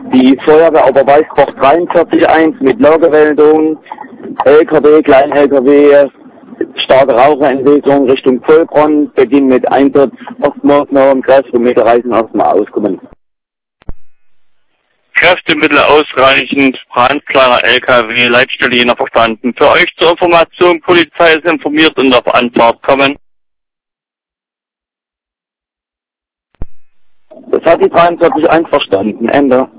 Die Feuerwehroberweißbach 43.1 mit Lagemeldung, LKW, Klein-LKW, starke Raucherentwicklung Richtung Vollbrand, Beginn mit Einsatz, Ostmaßnahmen, Kräftemittel reichen erstmal auskommen. Kräftemittel ausreichend, brandklarer LKW, Leitstelle jener verstanden. Für euch zur Information, Polizei ist informiert und auf Anfahrt kommen. Das hat die 43.1 verstanden, Ende.